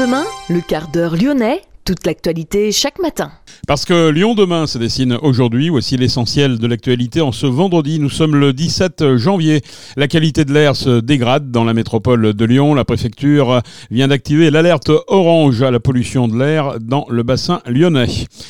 demain, le quart d'heure lyonnais, toute l'actualité chaque matin. Parce que Lyon demain se dessine aujourd'hui, voici l'essentiel de l'actualité en ce vendredi. Nous sommes le 17 janvier. La qualité de l'air se dégrade dans la métropole de Lyon. La préfecture vient d'activer l'alerte orange à la pollution de l'air dans le bassin lyonnais.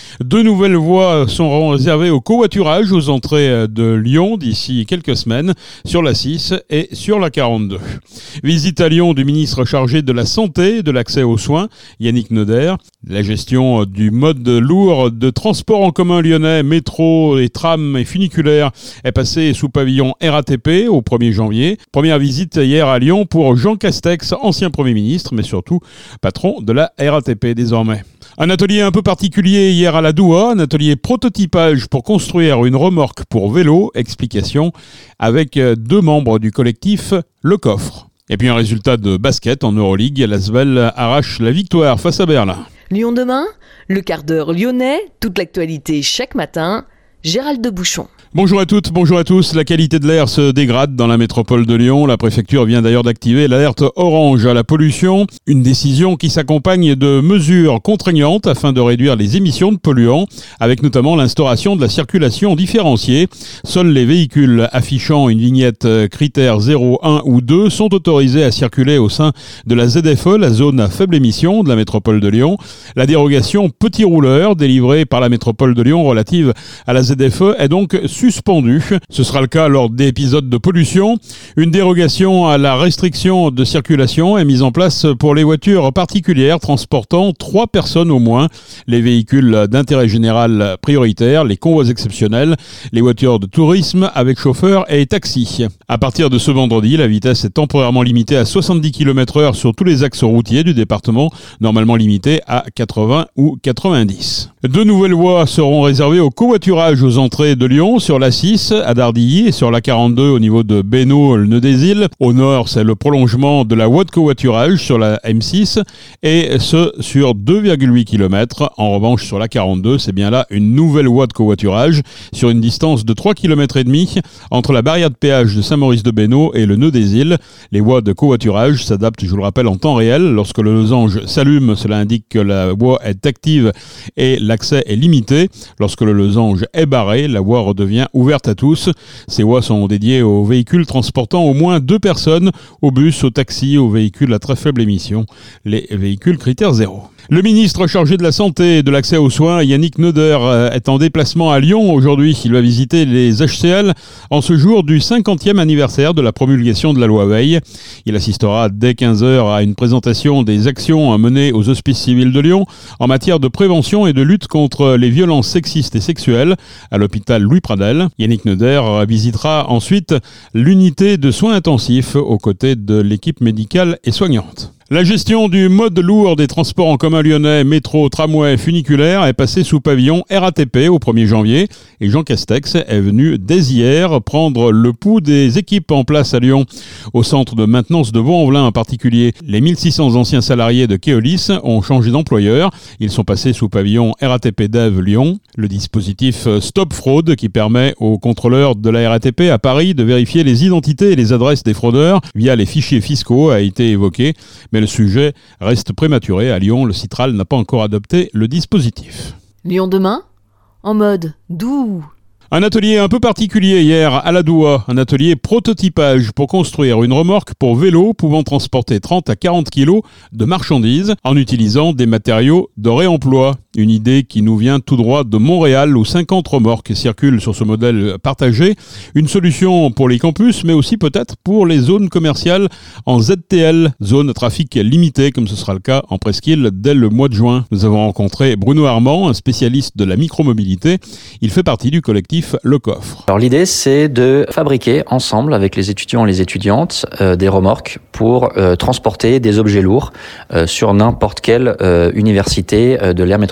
2 nouvelles voies sont réservées au covoiturage aux entrées de Lyon d'ici quelques semaines sur la 6 et sur la 42. Visite à Lyon du ministre chargé de la santé et de l'accès aux soins, Yannick Neuder. La gestion du mode lourd de transport en commun lyonnais, métro et tram et funiculaire est passée sous pavillon RATP au 1er janvier. Première visite hier à Lyon pour Jean Castex, ancien Premier ministre, mais surtout patron de la RATP désormais. Un atelier un peu particulier hier à la Doua, un atelier prototypage pour construire une remorque pour vélo, explication avec 2 membres du collectif Le Coffre. Et puis un résultat de basket en Euroleague, l'Asvel arrache la victoire face à Berlin. Lyon demain, le quart d'heure lyonnais, toute l'actualité chaque matin, Gérald de Bouchon. Bonjour à toutes, bonjour à tous. La qualité de l'air se dégrade dans la métropole de Lyon. La préfecture vient d'ailleurs d'activer l'alerte orange à la pollution. Une décision qui s'accompagne de mesures contraignantes afin de réduire les émissions de polluants, avec notamment l'instauration de la circulation différenciée. Seuls les véhicules affichant une vignette critère 0, 1 ou 2 sont autorisés à circuler au sein de la ZFE, la zone à faible émission de la métropole de Lyon. La dérogation petit rouleur délivrée par la métropole de Lyon relative à la ZFE est donc suspendu. Ce sera le cas lors d'épisodes de pollution. Une dérogation à la restriction de circulation est mise en place pour les voitures particulières transportant 3 personnes au moins, les véhicules d'intérêt général prioritaires, les convois exceptionnels, les voitures de tourisme avec chauffeur et taxi. À partir de ce vendredi, la vitesse est temporairement limitée à 70 km/h sur tous les axes routiers du département, normalement limitée à 80 ou 90. 2 nouvelles voies seront réservées au covoiturage aux entrées de Lyon, sur la 6 à Dardilly et sur la 42 au niveau de Bénaud, le nœud des îles. Au nord, c'est le prolongement de la voie de covoiturage sur la M6 et ce sur 2,8 km. En revanche, sur la 42, c'est bien là une nouvelle voie de covoiturage sur une distance de 3,5 km entre la barrière de péage de Saint-Maurice-de-Bénaud et le nœud des îles. Les voies de covoiturage s'adaptent, je vous le rappelle, en temps réel. Lorsque le losange s'allume, cela indique que la voie est active et l'accès est limité. Lorsque le losange est barré, la voie redevient ouverte à tous. Ces voies sont dédiées aux véhicules transportant au moins 2 personnes, aux bus, aux taxis, aux véhicules à très faible émission, les véhicules critère 0. Le ministre chargé de la santé et de l'accès aux soins, Yannick Neuder, est en déplacement à Lyon aujourd'hui. Il va visiter les HCL en ce jour du 50e anniversaire de la promulgation de la loi Veil. Il assistera dès 15h à une présentation des actions menées aux hospices civils de Lyon en matière de prévention et de lutte contre les violences sexistes et sexuelles à l'hôpital Louis Pradel. Yannick Neuder visitera ensuite l'unité de soins intensifs aux côtés de l'équipe médicale et soignante. La gestion du mode lourd des transports en commun lyonnais, métro, tramway, funiculaire est passée sous pavillon RATP au 1er janvier et Jean Castex est venu dès hier prendre le pouls des équipes en place à Lyon. Au centre de maintenance de Vaux-en-Velin en particulier, les 1600 anciens salariés de Keolis ont changé d'employeur. Ils sont passés sous pavillon RATP Dev Lyon. Le dispositif Stop Fraude qui permet aux contrôleurs de la RATP à Paris de vérifier les identités et les adresses des fraudeurs via les fichiers fiscaux a été évoqué. Mais le sujet reste prématuré. À Lyon, le Citral n'a pas encore adopté le dispositif. Lyon demain, en mode doux. Un atelier un peu particulier hier à la Doua, un atelier prototypage pour construire une remorque pour vélo pouvant transporter 30 à 40 kg de marchandises en utilisant des matériaux de réemploi. Une idée qui nous vient tout droit de Montréal où 50 remorques circulent sur ce modèle partagé. Une solution pour les campus mais aussi peut-être pour les zones commerciales en ZTL, zone à trafic limité comme ce sera le cas en presqu'île dès le mois de juin. Nous avons rencontré Bruno Armand, un spécialiste de la micromobilité. Il fait partie du collectif Le Coffre. Alors l'idée c'est de fabriquer ensemble avec les étudiants et les étudiantes des remorques pour transporter des objets lourds sur n'importe quelle université de l'aire métropolitaine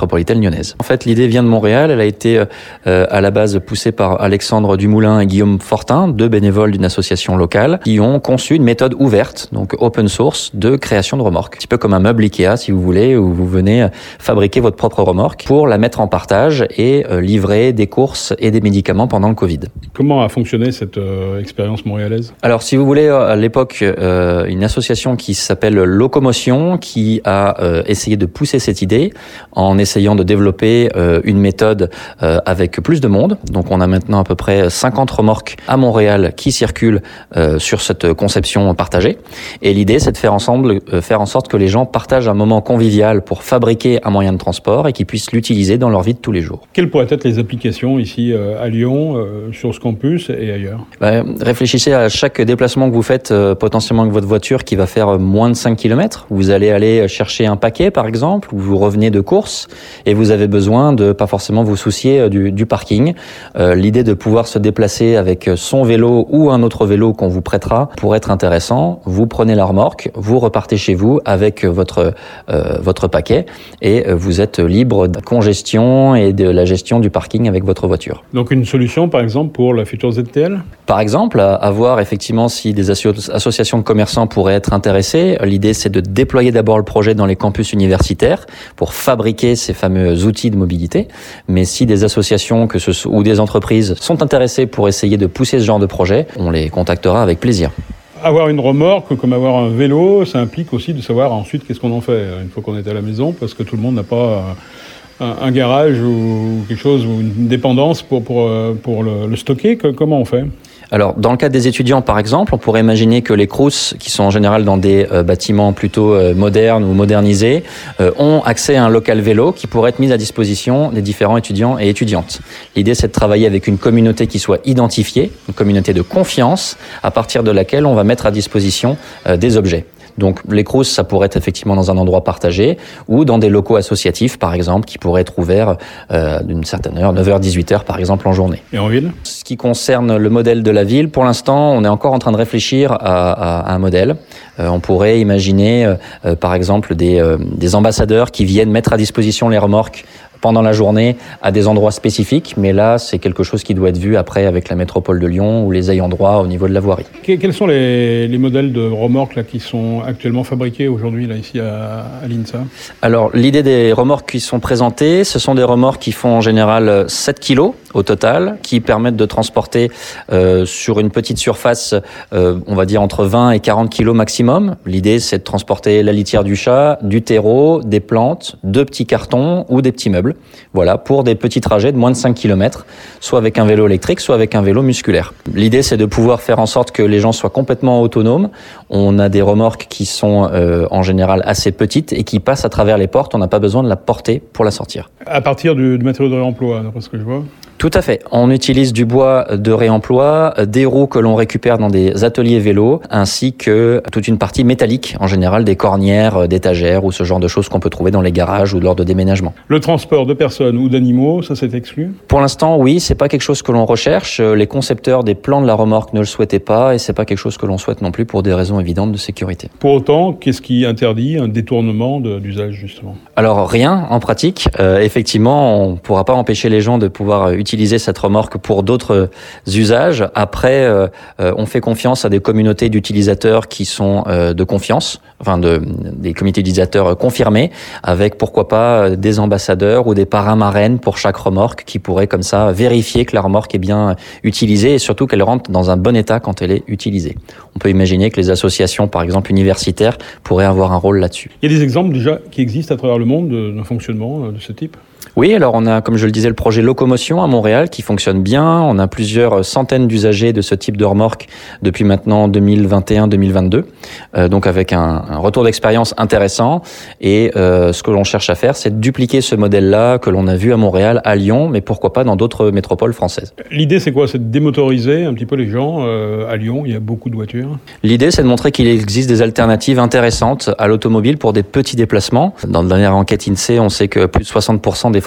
métropolitaine lyonnaise. En fait, l'idée vient de Montréal. Elle a été à la base poussée par Alexandre Dumoulin et Guillaume Fortin, 2 bénévoles d'une association locale, qui ont conçu une méthode ouverte, donc open source, de création de remorques. Un petit peu comme un meuble Ikea, si vous voulez, où vous venez fabriquer votre propre remorque pour la mettre en partage et livrer des courses et des médicaments pendant le Covid. Comment a fonctionné cette expérience montréalaise ? Alors, si vous voulez, à l'époque, une association qui s'appelle Locomotion, qui a essayé de pousser cette idée en essayant de développer une méthode avec plus de monde. Donc, on a maintenant à peu près 50 remorques à Montréal qui circulent sur cette conception partagée. Et l'idée, c'est de faire en sorte que les gens partagent un moment convivial pour fabriquer un moyen de transport et qu'ils puissent l'utiliser dans leur vie de tous les jours. Quelles pourraient être les applications ici à Lyon, sur ce campus et ailleurs ? Réfléchissez à chaque déplacement que vous faites potentiellement avec votre voiture qui va faire moins de 5 km. Vous allez aller chercher un paquet, par exemple, ou vous revenez de course et vous avez besoin de pas forcément vous soucier du parking. L'idée de pouvoir se déplacer avec son vélo ou un autre vélo qu'on vous prêtera pourrait être intéressant. Vous prenez la remorque, vous repartez chez vous avec votre paquet et vous êtes libre de la congestion et de la gestion du parking avec votre voiture. Donc une solution, par exemple, pour la future ZTL ? Par exemple, à voir effectivement si des associations de commerçants pourraient être intéressées. L'idée, c'est de déployer d'abord le projet dans les campus universitaires pour fabriquer ces fameux outils de mobilité. Mais si des associations ou des entreprises sont intéressées pour essayer de pousser ce genre de projet, on les contactera avec plaisir. Avoir une remorque, comme avoir un vélo, ça implique aussi de savoir ensuite qu'est-ce qu'on en fait une fois qu'on est à la maison, parce que tout le monde n'a pas un garage ou quelque chose, ou une dépendance pour le stocker. Comment on fait ? Alors, dans le cadre des étudiants, par exemple, on pourrait imaginer que les CROUS, qui sont en général dans des bâtiments plutôt modernes ou modernisés, ont accès à un local vélo qui pourrait être mis à disposition des différents étudiants et étudiantes. L'idée, c'est de travailler avec une communauté qui soit identifiée, une communauté de confiance, à partir de laquelle on va mettre à disposition des objets. Donc les CROUS, ça pourrait être effectivement dans un endroit partagé ou dans des locaux associatifs, par exemple, qui pourraient être ouverts d'une certaine heure, 9h, 18h par exemple en journée. Et en ville ? Ce qui concerne le modèle de la ville, pour l'instant, on est encore en train de réfléchir à un modèle. On pourrait imaginer, par exemple, des ambassadeurs qui viennent mettre à disposition les remorques pendant la journée à des endroits spécifiques, mais là, c'est quelque chose qui doit être vu après avec la métropole de Lyon ou les ayants droit au niveau de la voirie. Quels sont les modèles de remorques là, qui sont actuellement fabriqués aujourd'hui là, ici à l'INSA ? Alors, l'idée des remorques qui sont présentées, ce sont des remorques qui font en général 7 kilos au total, qui permettent de transporter sur une petite surface, on va dire entre 20 et 40 kilos maximum. L'idée, c'est de transporter la litière du chat, du terreau, des plantes, 2 petits cartons ou des petits meubles. Voilà, pour des petits trajets de moins de 5 km, soit avec un vélo électrique, soit avec un vélo musculaire. L'idée, c'est de pouvoir faire en sorte que les gens soient complètement autonomes. On a des remorques qui sont en général assez petites et qui passent à travers les portes. On n'a pas besoin de la porter pour la sortir. À partir du matériau de réemploi, d'après ce que je vois ? Tout à fait. On utilise du bois de réemploi, des roues que l'on récupère dans des ateliers vélos, ainsi que toute une partie métallique, en général des cornières, d'étagères ou ce genre de choses qu'on peut trouver dans les garages ou lors de déménagement. Le transport de personnes ou d'animaux, ça c'est exclu ? Pour l'instant, oui, c'est pas quelque chose que l'on recherche. Les concepteurs des plans de la remorque ne le souhaitaient pas et c'est pas quelque chose que l'on souhaite non plus pour des raisons évidentes de sécurité. Pour autant, qu'est-ce qui interdit un détournement d'usage justement ? Alors rien en pratique. Effectivement, on pourra pas empêcher les gens de pouvoir utiliser cette remorque pour d'autres usages. Après, on fait confiance à des communautés d'utilisateurs qui sont de confiance, des comités d'utilisateurs confirmés, avec pourquoi pas des ambassadeurs ou des parrains marraines pour chaque remorque qui pourraient comme ça vérifier que la remorque est bien utilisée et surtout qu'elle rentre dans un bon état quand elle est utilisée. On peut imaginer que les associations, par exemple universitaires, pourraient avoir un rôle là-dessus. Il y a des exemples déjà qui existent à travers le monde d'un fonctionnement de ce type ? Oui, alors on a, comme je le disais, le projet Locomotion à Montréal qui fonctionne bien. On a plusieurs centaines d'usagers de ce type de remorque depuis maintenant 2021-2022. Donc avec un retour d'expérience intéressant. Et ce que l'on cherche à faire, c'est de dupliquer ce modèle-là que l'on a vu à Montréal, à Lyon, mais pourquoi pas dans d'autres métropoles françaises. L'idée, c'est quoi ? C'est de démotoriser un petit peu les gens. À Lyon, il y a beaucoup de voitures. L'idée, c'est de montrer qu'il existe des alternatives intéressantes à l'automobile pour des petits déplacements. Dans la dernière enquête INSEE, on sait que plus de 60% des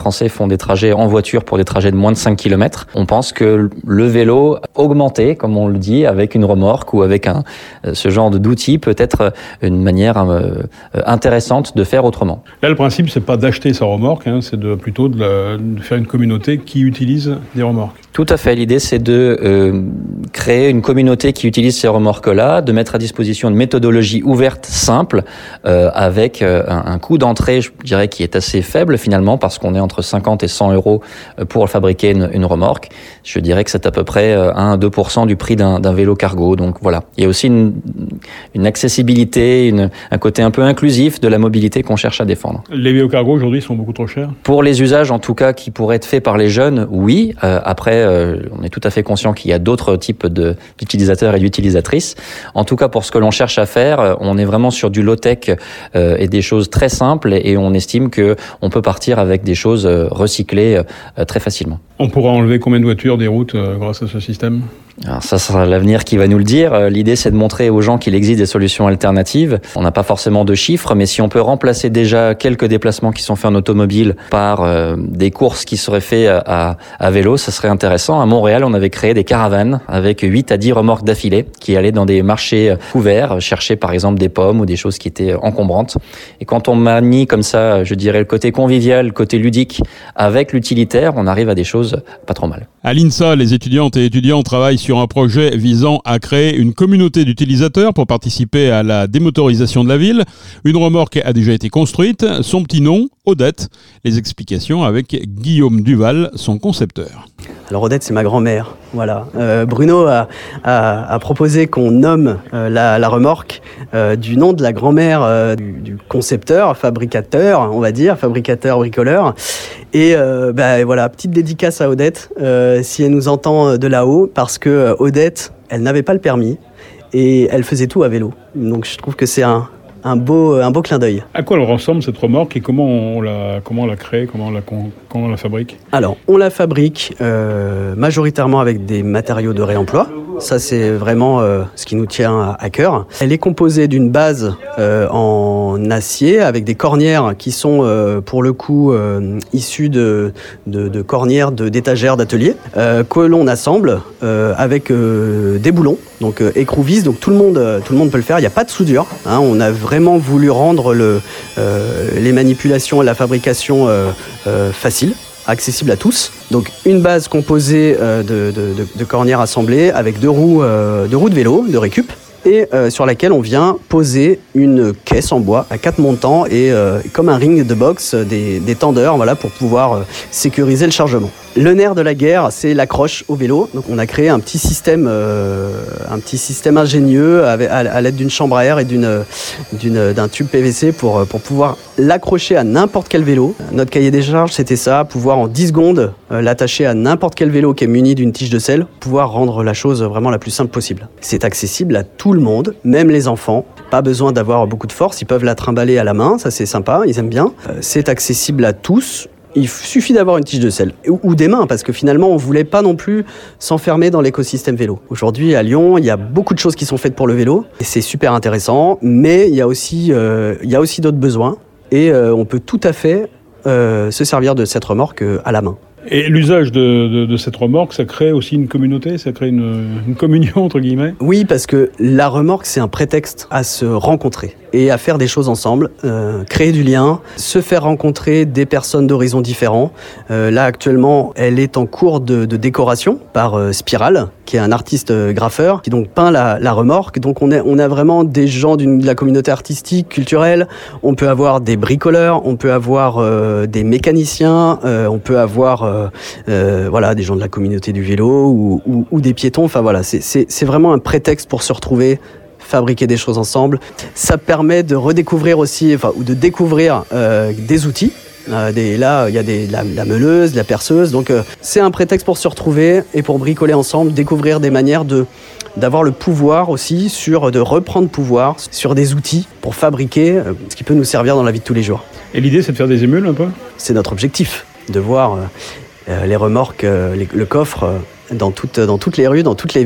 Français font des trajets en voiture pour des trajets de moins de 5 km. On pense que le vélo augmenté, comme on le dit, avec une remorque ou avec ce genre d'outil peut être une manière intéressante de faire autrement. Là, le principe, c'est pas d'acheter sa remorque, c'est plutôt de faire une communauté qui utilise des remorques. Tout à fait. L'idée, c'est de créer une communauté qui utilise ces remorques-là, de mettre à disposition une méthodologie ouverte, simple, avec un coût d'entrée, je dirais, qui est assez faible finalement, parce qu'on est entre 50 et 100 euros pour fabriquer une remorque. Je dirais que c'est à peu près 1 à 2% du prix d'un vélo cargo. Donc voilà. Il y a aussi une accessibilité, un côté un peu inclusif de la mobilité qu'on cherche à défendre. Les vélos cargo aujourd'hui sont beaucoup trop chers? Pour les usages, en tout cas, qui pourraient être faits par les jeunes, oui. Après, on est tout à fait conscient qu'il y a d'autres types d'utilisateurs et d'utilisatrices. En tout cas, pour ce que l'on cherche à faire, on est vraiment sur du low-tech et des choses très simples, et on estime que on peut partir avec des choses recyclées très facilement. On pourra enlever combien de voitures des routes grâce à ce système? Alors ça sera l'avenir qui va nous le dire. L'idée, c'est de montrer aux gens qu'il existe des solutions alternatives. On n'a pas forcément de chiffres, mais si on peut remplacer déjà quelques déplacements qui sont faits en automobile par des courses qui seraient faites à vélo, ça serait intéressant. À Montréal, on avait créé des caravanes avec 8 à 10 remorques d'affilée qui allaient dans des marchés couverts, chercher par exemple des pommes ou des choses qui étaient encombrantes. Et quand on manie comme ça, je dirais, le côté convivial, le côté ludique avec l'utilitaire, on arrive à des choses pas trop mal. À l'INSA, les étudiantes et étudiants travaillent sur un projet visant à créer une communauté d'utilisateurs pour participer à la démotorisation de la ville. Une remorque a déjà été construite. Son petit nom, Odette. Les explications avec Guillaume Duval, son concepteur. Alors Odette, c'est ma grand-mère. Voilà. Bruno a proposé qu'on nomme la remorque du nom de la grand-mère du concepteur, fabricateur, on va dire, fabricateur, bricoleur. Et voilà, petite dédicace à Odette, si elle nous entend de là-haut, parce que Odette, elle n'avait pas le permis et elle faisait tout à vélo. Donc je trouve que c'est un beau clin d'œil. À quoi elle ressemble cette remorque et comment on la crée, comment on la fabrique? Alors, on la fabrique majoritairement avec des matériaux de réemploi. Ça, c'est vraiment ce qui nous tient à cœur. Elle est composée d'une base en acier avec des cornières qui sont pour le coup issues de cornières d'étagères d'atelier que l'on assemble avec des boulons, donc écrou-vis. Donc tout le monde peut le faire. Il n'y a pas de soudure. On a vraiment voulu rendre les manipulations et la fabrication faciles, accessible à tous. Donc une base composée de cornières assemblées avec deux roues de vélo, de récup, et sur laquelle on vient poser une caisse en bois à 4 montants et comme un ring de boxe, des tendeurs, voilà, pour pouvoir sécuriser le chargement. Le nerf de la guerre, c'est l'accroche au vélo. Donc on a créé un petit système ingénieux à l'aide d'une chambre à air et d'un tube PVC pour pouvoir l'accrocher à n'importe quel vélo. Notre cahier des charges, c'était ça, pouvoir en 10 secondes l'attacher à n'importe quel vélo qui est muni d'une tige de selle, pouvoir rendre la chose vraiment la plus simple possible. C'est accessible à tout le monde, même les enfants. Pas besoin d'avoir beaucoup de force, ils peuvent la trimballer à la main, ça c'est sympa, ils aiment bien. C'est accessible à tous. Il suffit d'avoir une tige de selle ou des mains, parce que finalement, on ne voulait pas non plus s'enfermer dans l'écosystème vélo. Aujourd'hui, à Lyon, il y a beaucoup de choses qui sont faites pour le vélo, et c'est super intéressant, mais il y a aussi d'autres besoins, et on peut tout à fait se servir de cette remorque à la main. Et l'usage de cette remorque, ça crée aussi une communauté, ça crée une communion, entre guillemets? Oui, parce que la remorque, c'est un prétexte à se rencontrer et à faire des choses ensemble, créer du lien, se faire rencontrer des personnes d'horizons différents. Là, actuellement, elle est en cours de décoration par Spiral, qui est un artiste graffeur, qui donc peint la remorque. Donc on a vraiment des gens de la communauté artistique, culturelle. On peut avoir des bricoleurs, on peut avoir des mécaniciens, on peut avoir des gens de la communauté du vélo ou des piétons. Enfin voilà, c'est vraiment un prétexte pour se retrouver, fabriquer des choses ensemble. Ça permet de redécouvrir aussi, ou de découvrir des outils. Là, il y a la meuleuse, la perceuse. Donc, c'est un prétexte pour se retrouver et pour bricoler ensemble, découvrir des manières d'avoir le pouvoir aussi, de reprendre pouvoir sur des outils pour fabriquer ce qui peut nous servir dans la vie de tous les jours. Et l'idée, c'est de faire des émules un peu? C'est notre objectif, de voir les remorques, le coffre dans toutes les rues, dans toutes les villes,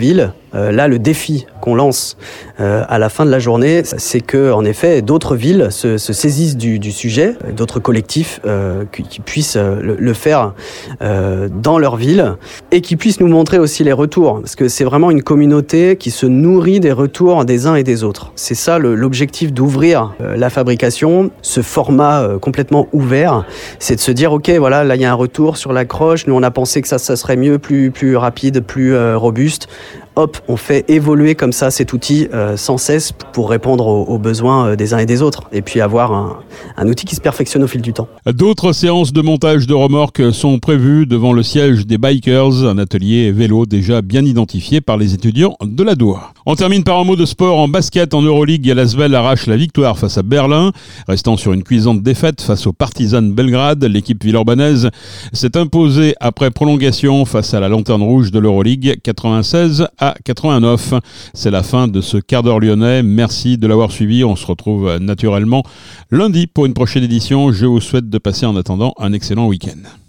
Là, le défi qu'on lance à la fin de la journée, c'est que, en effet, d'autres villes se saisissent du sujet, d'autres collectifs qui puissent le faire dans leur ville et qui puissent nous montrer aussi les retours, parce que c'est vraiment une communauté qui se nourrit des retours des uns et des autres. C'est ça l'objectif d'ouvrir la fabrication, ce format complètement ouvert, c'est de se dire ok, voilà, là il y a un retour sur l'accroche, nous on a pensé que ça serait mieux, plus rapide, plus robuste. Hop, on fait évoluer comme ça cet outil sans cesse pour répondre aux besoins des uns et des autres. Et puis avoir un outil qui se perfectionne au fil du temps. D'autres séances de montage de remorques sont prévues devant le siège des Bikers, un atelier vélo déjà bien identifié par les étudiants de la Doua. On termine par un mot de sport en basket en Euroleague. L'Asvel arrache la victoire face à Berlin. Restant sur une cuisante défaite face au Partizan Belgrade, l'équipe villeurbannaise s'est imposée après prolongation face à la Lanterne Rouge de l'Euroleague 96-89. C'est la fin de ce quart d'heure lyonnais. Merci de l'avoir suivi. On se retrouve naturellement lundi pour une prochaine édition. Je vous souhaite de passer en attendant un excellent week-end.